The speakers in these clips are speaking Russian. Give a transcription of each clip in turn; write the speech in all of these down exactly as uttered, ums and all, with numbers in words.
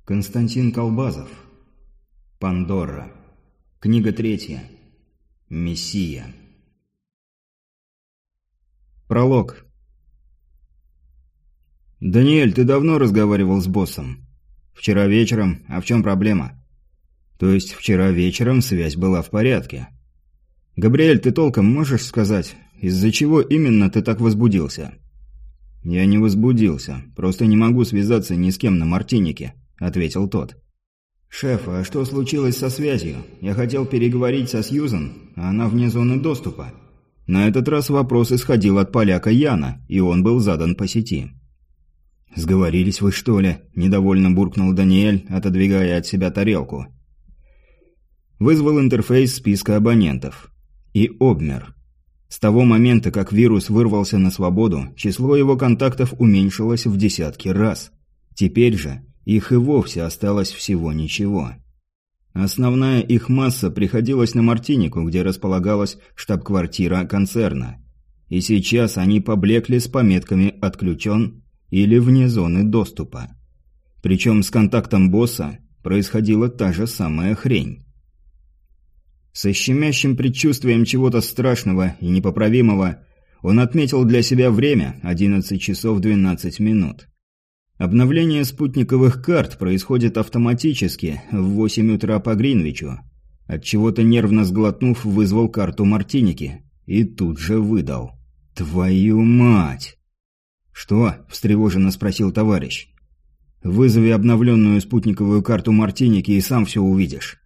Константин Колбазов. Пандора. Книга третья. Мессия. Пролог. «Даниэль, ты давно разговаривал с боссом?» «Вчера вечером. А в чем проблема?» «То есть вчера вечером связь была в порядке?» «Габриэль, ты толком можешь сказать, из-за чего именно ты так возбудился?» «Я не возбудился. Просто не могу связаться ни с кем на Мартинике», — ответил тот. «Шеф, а что случилось со связью? Я хотел переговорить со Сьюзан, а она вне зоны доступа». На этот раз вопрос исходил от поляка Яна, и он был задан по сети. «Сговорились вы, что ли?» – недовольно буркнул Даниэль, отодвигая от себя тарелку. Вызвал интерфейс списка абонентов. И обмер. С того момента, как вирус вырвался на свободу, число его контактов уменьшилось в десятки раз. Теперь же их и вовсе осталось всего ничего. Основная их масса приходилась на Мартинику, где располагалась штаб-квартира концерна. И сейчас они поблекли с пометками «отключен» или «вне зоны доступа». Причем с контактом босса происходила та же самая хрень. Со щемящим предчувствием чего-то страшного и непоправимого он отметил для себя время – одиннадцать часов двенадцать минут. Обновление спутниковых карт происходит автоматически в восемь утра по Гринвичу. Отчего-то нервно сглотнув, вызвал карту Мартиники и тут же выдал. «Твою мать!» «Что?» – встревоженно спросил товарищ. «Вызови обновленную спутниковую карту Мартиники и сам все увидишь».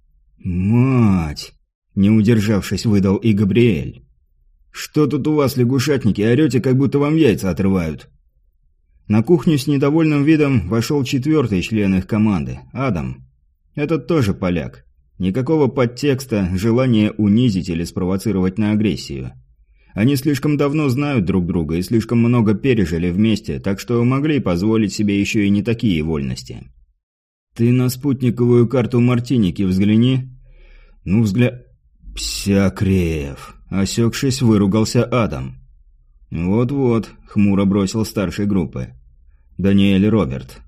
«Мать!» – не удержавшись, выдал и Габриэль. «Что тут у вас, лягушатники, орете, как будто вам яйца отрывают?» На кухню с недовольным видом вошел четвертый член их команды – Адам. Этот тоже поляк. Никакого подтекста, желания унизить или спровоцировать на агрессию. Они слишком давно знают друг друга и слишком много пережили вместе, так что могли позволить себе еще и не такие вольности. «Ты на спутниковую карту Мартиники взгляни». «Ну, взгля...» «Псякреев!» – осекшись, выругался Адам. «Вот-вот», – хмуро бросил старшей группы. Даниэль Роберт.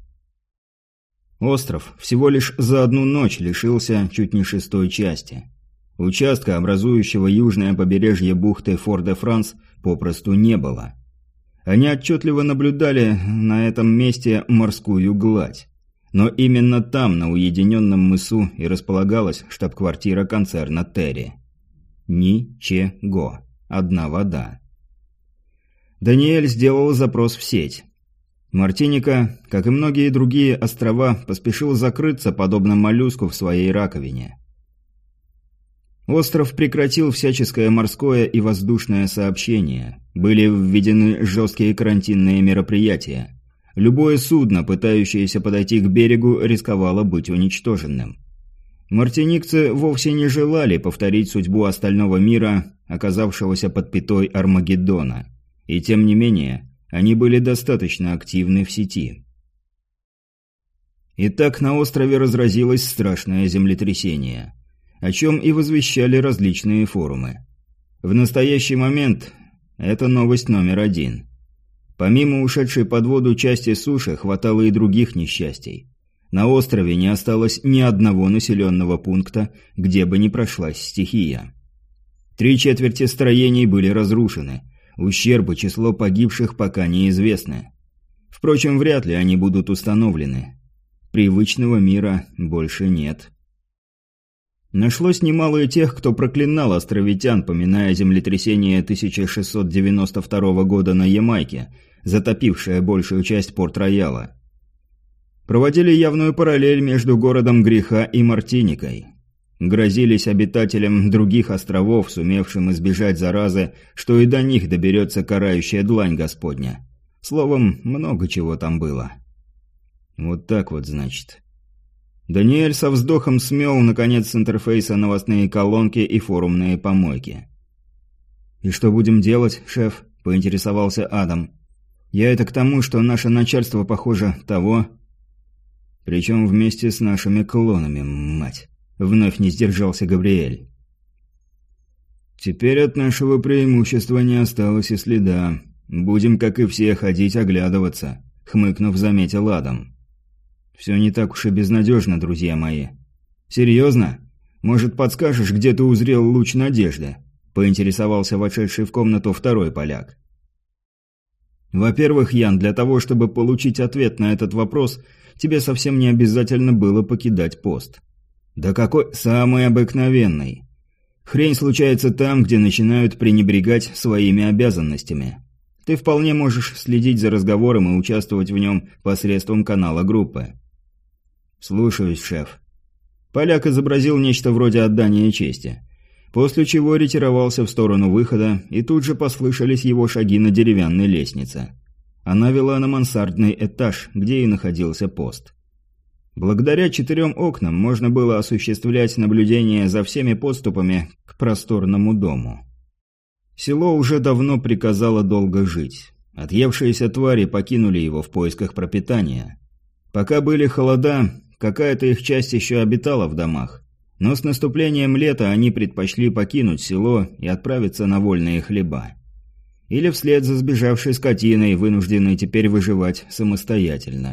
Остров всего лишь за одну ночь лишился чуть не шестой части. Участка, образующего южное побережье бухты Фор-де-Франс, попросту не было. Они отчетливо наблюдали на этом месте морскую гладь. Но именно там, на уединенном мысу, и располагалась штаб-квартира концерна Терри. Ничего. Одна вода. Даниэль сделал запрос в сеть. Мартиника, как и многие другие острова, поспешил закрыться, подобно моллюску в своей раковине. Остров прекратил всяческое морское и воздушное сообщение. Были введены жесткие карантинные мероприятия. Любое судно, пытающееся подойти к берегу, рисковало быть уничтоженным. Мартиникцы вовсе не желали повторить судьбу остального мира, оказавшегося под пятой Армагеддона. И тем не менее, они были достаточно активны в сети. Итак, на острове разразилось страшное землетрясение, о чем и возвещали различные форумы. В настоящий момент это новость номер один. Помимо ушедшей под воду части суши, хватало и других несчастий. На острове не осталось ни одного населенного пункта, где бы ни прошлась стихия. Три четверти строений были разрушены. Ущерб и число погибших пока неизвестны. Впрочем, вряд ли они будут установлены. Привычного мира больше нет. Нашлось немало и тех, кто проклинал островитян, поминая землетрясение тысяча шестьсот девяносто второго года на Ямайке, затопившее большую часть Порт-Рояла. Проводили явную параллель между городом греха и Мартиникой. Грозились обитателям других островов, сумевшим избежать заразы, что и до них доберется карающая длань Господня. Словом, много чего там было. Вот так вот, значит. Даниэль со вздохом смел, наконец, с интерфейса новостные колонки и форумные помойки. «И что будем делать, шеф?» – поинтересовался Адам. «Я это к тому, что наше начальство, похоже, того...» «Причем вместе с нашими клонами, мать!» Вновь не сдержался Габриэль. «Теперь от нашего преимущества не осталось и следа. Будем, как и все, ходить оглядываться», — хмыкнув, заметил Адам. Все не так уж и безнадежно, друзья мои. Серьезно? Может, подскажешь, где ты узрел луч надежды? Поинтересовался вошедший в комнату второй поляк. Во-первых, Ян, для того, чтобы получить ответ на этот вопрос, тебе совсем не обязательно было покидать пост. Да какой самый обыкновенный. Хрень случается там, где начинают пренебрегать своими обязанностями. Ты вполне можешь следить за разговором и участвовать в нем посредством канала группы. Слушаюсь, шеф. Поляк изобразил нечто вроде отдания чести, после чего ретировался в сторону выхода, и тут же послышались его шаги на деревянной лестнице. Она вела на мансардный этаж, где и находился пост. Благодаря четырем окнам можно было осуществлять наблюдение за всеми подступами к просторному дому. Село уже давно приказало долго жить. Отъевшиеся твари покинули его в поисках пропитания. Пока были холода, какая-то их часть еще обитала в домах, но с наступлением лета они предпочли покинуть село и отправиться на вольные хлеба. Или вслед за сбежавшей скотиной, вынужденной теперь выживать самостоятельно.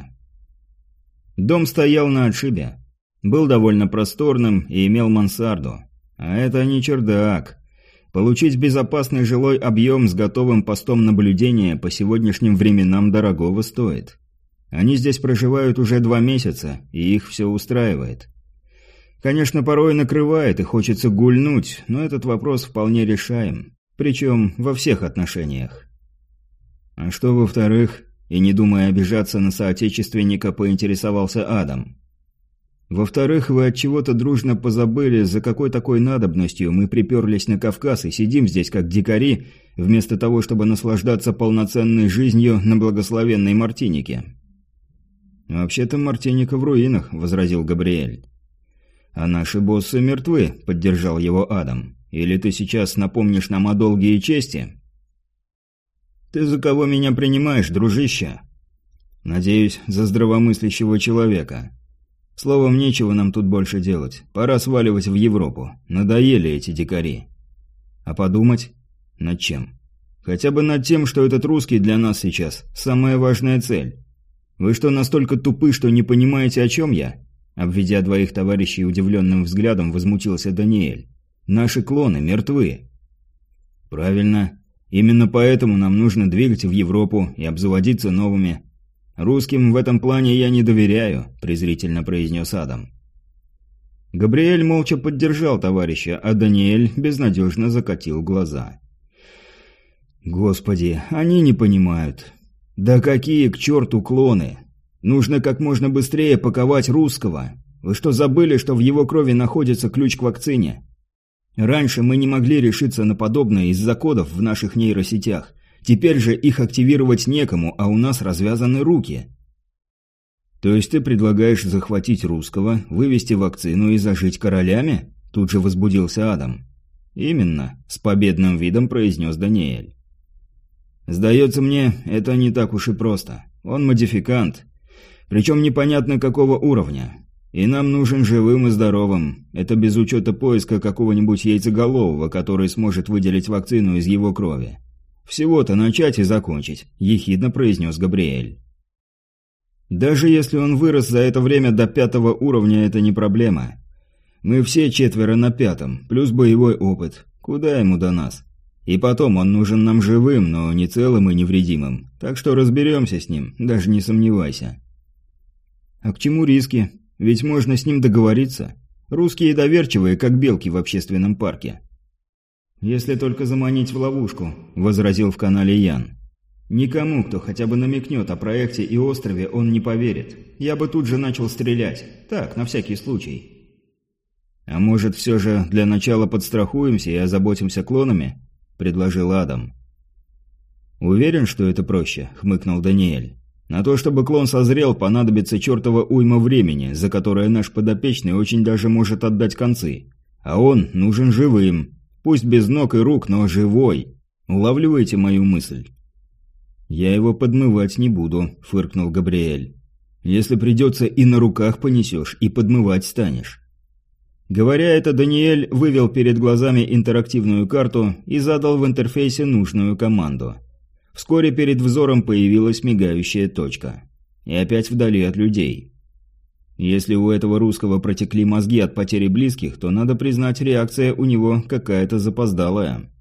Дом стоял на отшибе. Был довольно просторным и имел мансарду. А это не чердак. Получить безопасный жилой объем с готовым постом наблюдения по сегодняшним временам дорогого стоит. Они здесь проживают уже два месяца, и их все устраивает. Конечно, порой накрывает и хочется гульнуть, но этот вопрос вполне решаем. Причем во всех отношениях. А что во-вторых? И не думая обижаться на соотечественника, поинтересовался Адам. Во-вторых, вы от чего-то дружно позабыли, за какой такой надобностью мы приперлись на Кавказ и сидим здесь как дикари, вместо того, чтобы наслаждаться полноценной жизнью на благословенной Мартинике. «Вообще-то Мартиника в руинах», — возразил Габриэль. «А наши боссы мертвы», — поддержал его Адам. «Или ты сейчас напомнишь нам о долге и чести?» «Ты за кого меня принимаешь, дружище?» «Надеюсь, за здравомыслящего человека. Словом, нечего нам тут больше делать. Пора сваливать в Европу. Надоели эти дикари». «А подумать? Над чем?» «Хотя бы над тем, что этот русский для нас сейчас самая важная цель. Вы что, настолько тупы, что не понимаете, о чем я?» Обведя двоих товарищей удивленным взглядом, возмутился Даниэль. «Наши клоны мертвы». «Правильно. Именно поэтому нам нужно двигать в Европу и обзаводиться новыми. Русским в этом плане я не доверяю», – презрительно произнес Адам. Габриэль молча поддержал товарища, а Даниэль безнадежно закатил глаза. «Господи, они не понимают. Да какие к черту клоны? Нужно как можно быстрее паковать русского. Вы что, забыли, что в его крови находится ключ к вакцине? Раньше мы не могли решиться на подобное из-за кодов в наших нейросетях. Теперь же их активировать некому, а у нас развязаны руки». «То есть ты предлагаешь захватить русского, вывести вакцину и зажить королями?» Тут же возбудился Адам. «Именно», – с победным видом произнес Даниэль. «Сдается мне, это не так уж и просто. Он модификант. Причем непонятно какого уровня. И нам нужен живым и здоровым. Это без учета поиска какого-нибудь яйцеголового, который сможет выделить вакцину из его крови. Всего-то начать и закончить», – ехидно произнес Габриэль. «Даже если он вырос за это время до пятого уровня, это не проблема. Мы все четверо на пятом, плюс боевой опыт. Куда ему до нас? И потом, он нужен нам живым, но не целым и невредимым. Так что разберемся с ним, даже не сомневайся». «А к чему риски? Ведь можно с ним договориться. Русские доверчивые, как белки в общественном парке». «Если только заманить в ловушку», – возразил в канале Ян. «Никому, кто хотя бы намекнет о проекте и острове, он не поверит. Я бы тут же начал стрелять. Так, на всякий случай». «А может, все же для начала подстрахуемся и озаботимся клонами?» – предложил Адам. «Уверен, что это проще?» – хмыкнул Даниэль. «На то, чтобы клон созрел, понадобится чертова уйма времени, за которое наш подопечный очень даже может отдать концы. А он нужен живым. Пусть без ног и рук, но живой. Улавливаете мою мысль?» «Я его подмывать не буду», – фыркнул Габриэль. «Если придется, и на руках понесешь, и подмывать станешь». Говоря это, Даниэль вывел перед глазами интерактивную карту и задал в интерфейсе нужную команду. Вскоре перед взором появилась мигающая точка. И опять вдали от людей. Если у этого русского протекли мозги от потери близких, то, надо признать, реакция у него какая-то запоздалая.